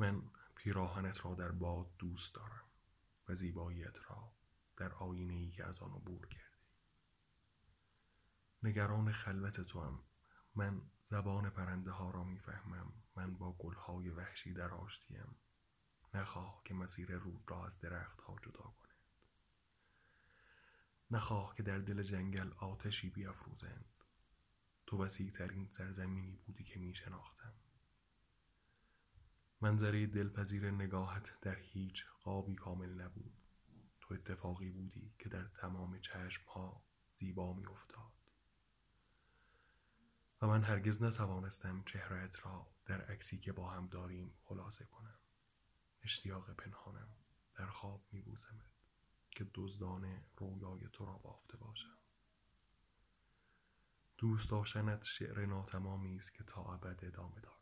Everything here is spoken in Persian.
من پیراهنت را در باد دوست دارم و زیباییت را در آینه‌ای که از آن عبور کردی. نگران خلوت توام. من زبان پرنده ها را میفهمم. من با گلهای وحشی در آشتیم. نخواه که مسیر رود را از درخت ها جدا کند. نخواه که در دل جنگل آتشی بیافروزند. تو وسیع ترین سرزمینی بودی که می شناختم. منظره دلپذیر نگاهت در هیچ قابی کامل نبود. تو اتفاقی بودی که در تمام چشم ها زیبا می افتاد. و من هرگز نتوانستم چهره‌ات را در عکسی که با هم داریم خلاصه کنم. اشتیاق پنهانم. در خواب می بوسمت که دزدانه رویای تو را بافته باشم. دوست داشتنت شعر ناتمامی است که تا ابد ادامه دارد.